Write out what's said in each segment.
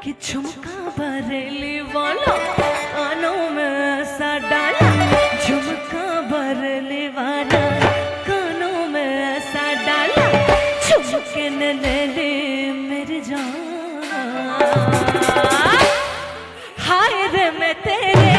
कि झुमका बरेली वाला कानों में ऐसा डाला, झुमका बरेली वाला कानों में ऐसा डाला, झुमके ने ले ली मेरी जान। हाय रे मैं तेरे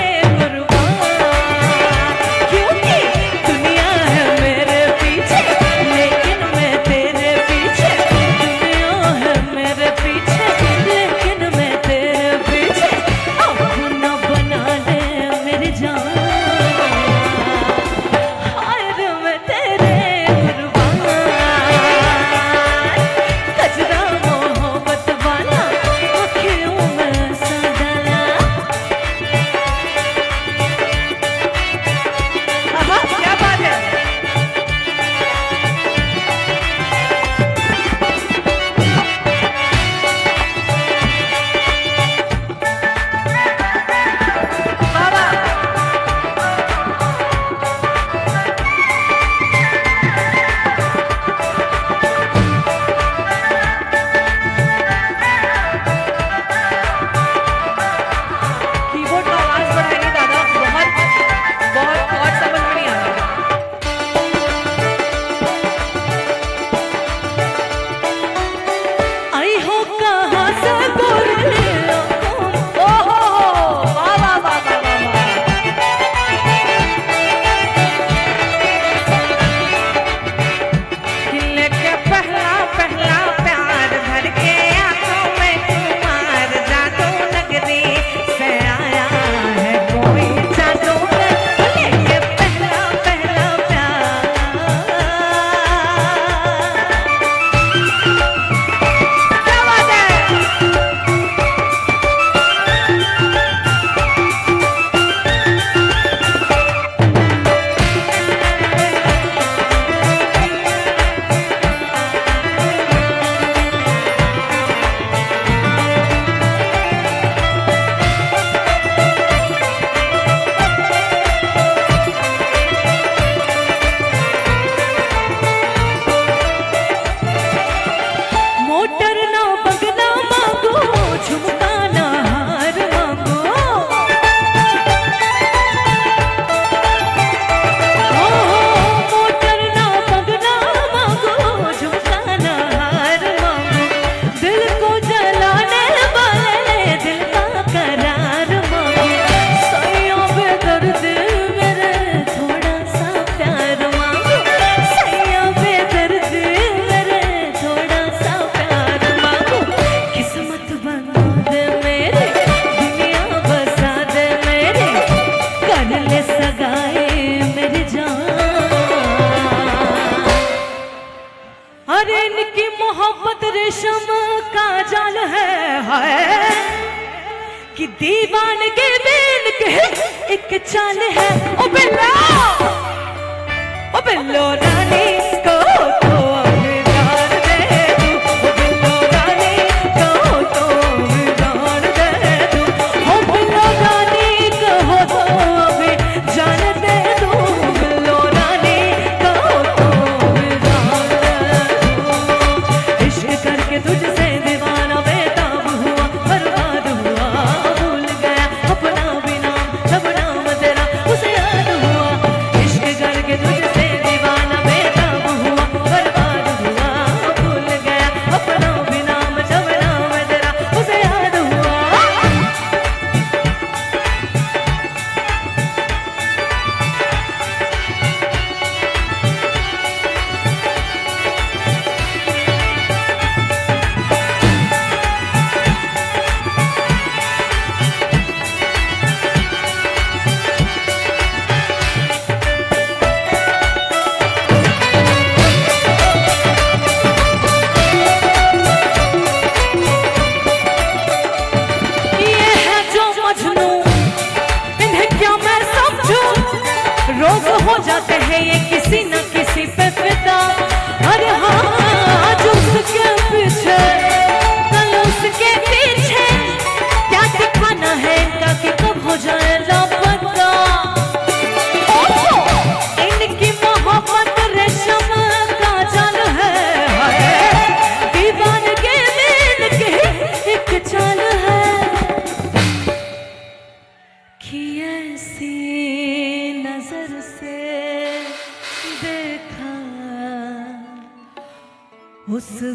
कि दीवान के दिल के एक चाल है। ओ बिल्लो रानी को तो जान दे दूं, ओ बिल्लो रानी को तो जान दे दूं, ओ बिल्लो रानी को तो जान दे दूं, बिल्लो रानी को तो जान दे दूं। इश्क करके तुझसे दीवाना बेताब हुआ, बर्बाद हुआ, भूल गया अपना भी नाम, सब नाम तेरा उसे याद हुआ। इश्क करके तुझसे दीवाना बेताब हुआ, बर्बाद हुआ, भूल गया अपना भी नाम, सब नाम तेरा उसे याद हुआ। रोज हो जाते हैं ये किसी न किसी पे फिदा। अरे हाँ जो उसके पीछे कल उसके पीछे क्या दिखाना है इनका कि कब हो जाए लापता। इनकी मोहब्बत रेशम का जाल है, दीवान के दिल के एक चाल है।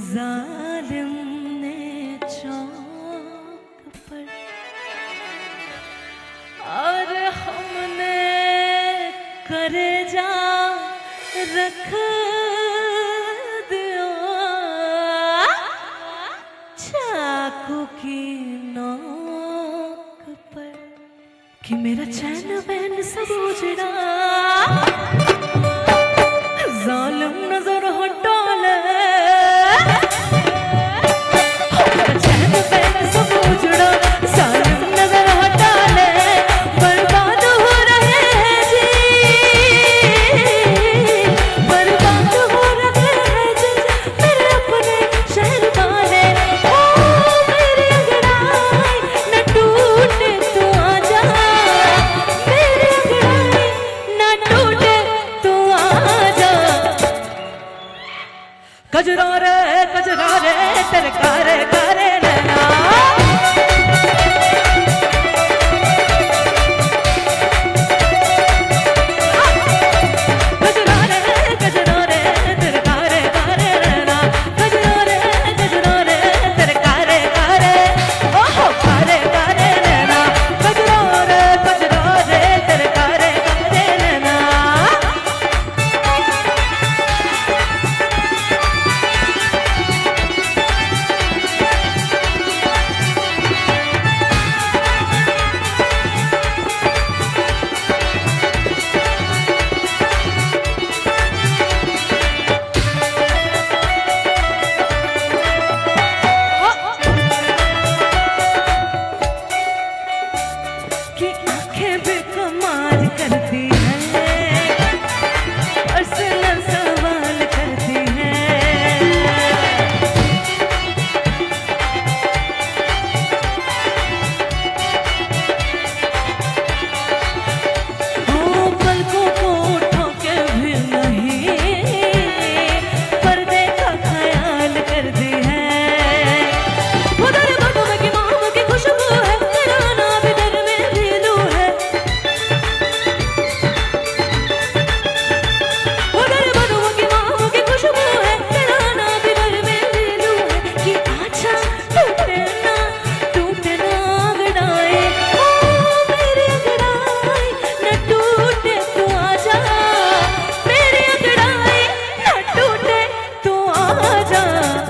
जालिम ने चौक पर और हमने करेजा रख दिया चाकू की नोक पर कि मेरा चैन वैन सब उजड़ा जालिम नजर हटा ले मेरा चैन वैन सब उजड़ा जालिम नजर हटा ले बर्बाद हो रहे हैं जी बर्बाद हो रहे हैं जी मेरे अपने शहर वाले ओ मेरी अंगड़ाई न टूटे तू आजा मेरी अंगड़ाई न टूटे तू आजा कजरा रे तेरे कारे कारे नैना की आंखें भी कमाल करती हैं पर्सनल सवाल करती हैं हो पलकों को उठा के भी नहीं पर्दे का ख्याल करती हैं उधर बातों में की माम की खुशबू है तेरा नाम इधर में भी लू है उधर बातों में की माम की खुशबू है तेरा नाम इधर में भी लू है कि आजा टूटे ना अंगड़ाए ओ मेरी अंगड़ाई न टूटे तू आजा मेरी अंगड़ाई न टूटे तू आजा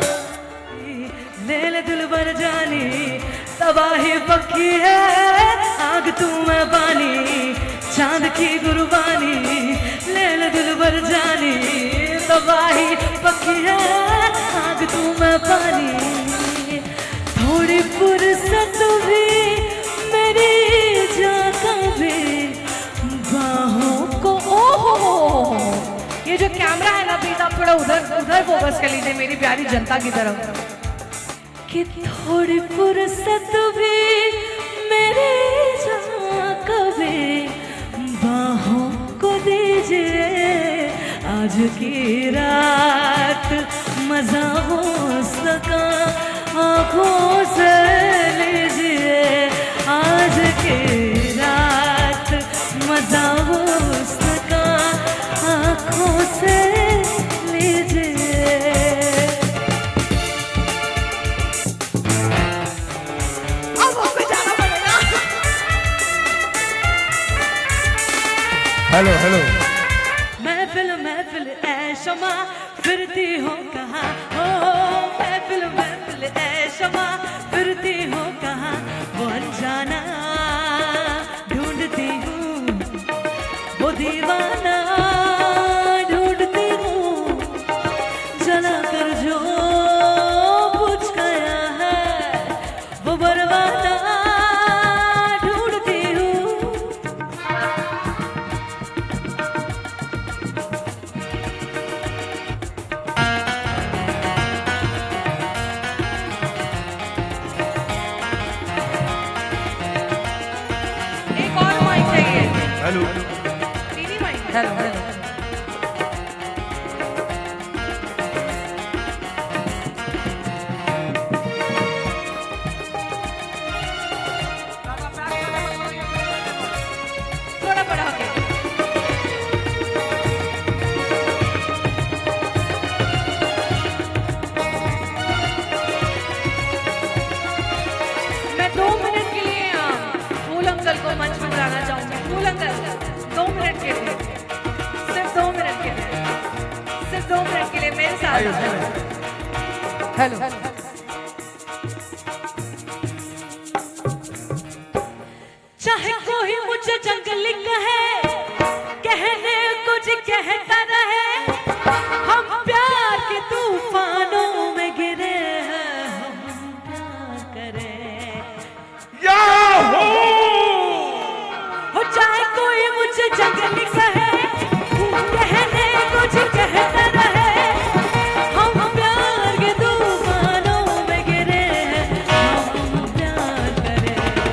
ले ले दिल भर जानी तबाही पक्की है आग तू मैं पानी चांद की गुरबानी ले ले दिल भर जानी तबाही पक्की है आग तू मैं पानी थोड़ी फुर्सत भी मेरी जाका भी बाहों को ओहो ये जो कैमरा है ना प्लीज आप थोड़ा उधर फोकस कर लीजिए मेरी प्यारी जनता की तरफ कि थोड़ी फुर्सत भी मेरे कभी बाहों को दीजिए आज की रात मजा हो सका आँखों से लीजिए आज की रात मजा हो सका आँखों से लीजिए हेलो हेलो महफिल महफिल ऐ शमा फिरती हो कहाँ हो महफिल महफिल ऐ शमा फिरती हो कहाँ वो अनजाना ढूंढती हूँ वो दीवाना ढूंढती हूँ जला कर जो बुझ गया है वो बरवाना ढूंढती हूँ हेलो हेलो हेलो थोड़ा बड़ा हो गया के लिए, सिर्फ 2 मिनट के लिए, सिर्फ 2 मिनट के लिए मेरे साथ। हेलो, चाहे कोई मुझे जंगली कहे, कहने कुछ कहता रहे, हम प्यार के तूफानों में गिरे हैं, हम प्यार करें। हो चाहे कोई मुझे जंगली कहे, कहने कुछ कहता रहे, हम प्यार के तूफानों में गिरे हैं, हम प्यार करें।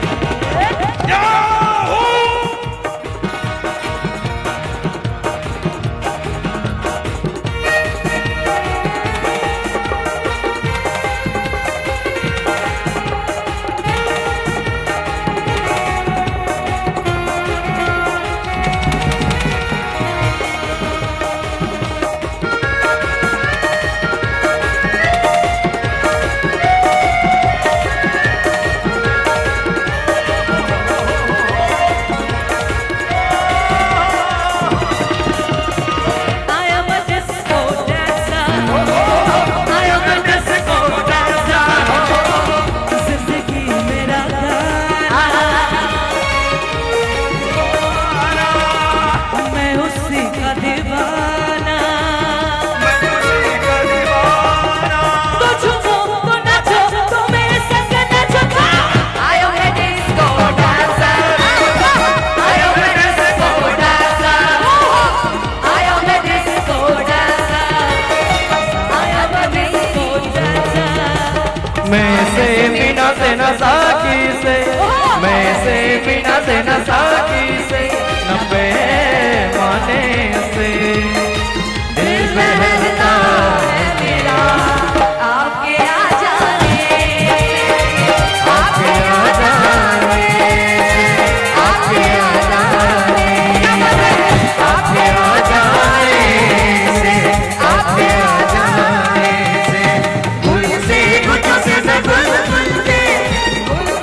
साकी से नब्बे माने से दिल बहलता है मेरा आपके आ जाने आपके आ जाने आपके आ जाने आपके आ जाने से आपके आ जाने से गुल से गुल से गुल गुल के गुल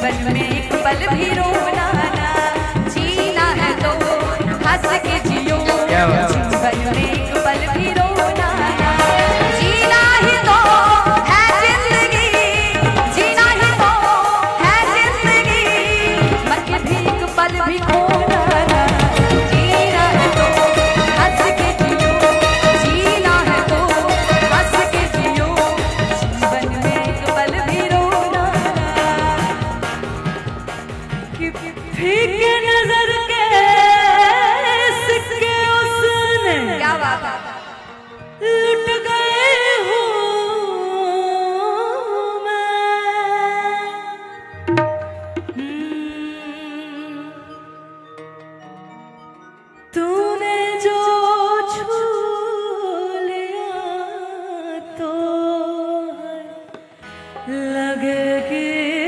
जीवन में एक पल भी रोना ना, जीना है तो हंस के जियो, जीवन में एक पल भी रोना ना, जीना ही तो है जिंदगी, जीना ही तो है जिंदगी, मत भी एक पल भी खोना ना, जीना है तो हंस के जियो, जीना है तो हंस के जियो, जीवन में एक पल भी रोना कि फीके नजर के सिक्के उसने क्या बात है। लुट गए हूँ मैं। तूने जो छू लिया तो लगेगी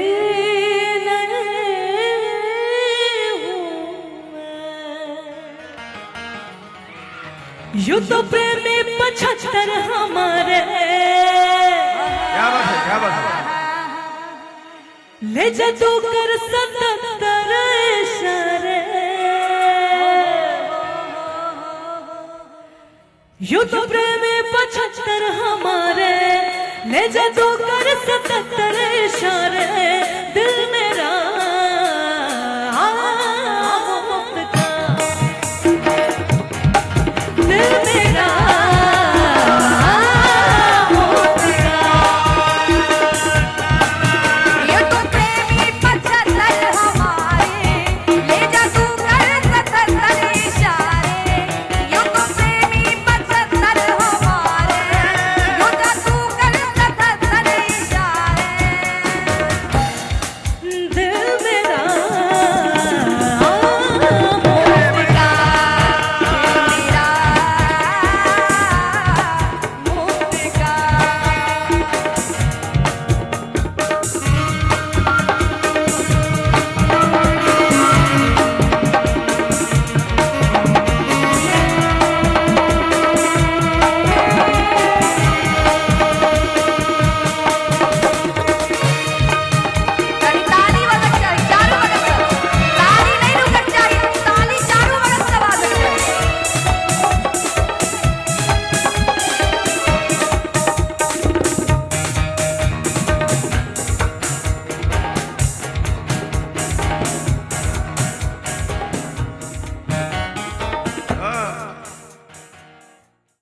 यूं तो प्रेमी 75 हमारे, क्या बात है, क्या बात है। ले जा तू कर 77 इशारे, यूं तो प्रेमी 75 हमारे, ले जा तू कर 77 इशारे, दिल में